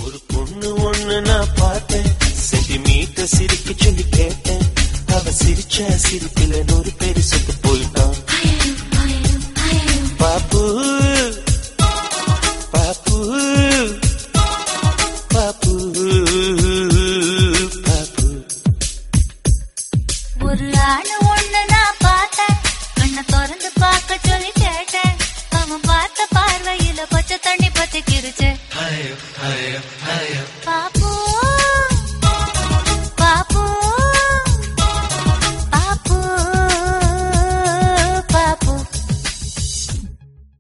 ஒரு பொண்ணு ஒண்ணு நான் பார்த்தேன், சென்டிமீட்டர் சிரிக்க சொல்லி கேட்டேன். அவ சிரிச்ச சிரிப்பில 100 பேரு செத்து போயிட்டான். பாப்பு பாப்பு பாப்பு பாப்பு. ஒரு ஆளு ஒண்ணு நான் பார்த்தேன், கண்ணை திறந்து பார்க்க சொல்லி கேட்டேன். அவன் பார்த்த பார்வையில பச்சை தண்ணி பத்தி கிருச்சு. பாப்பா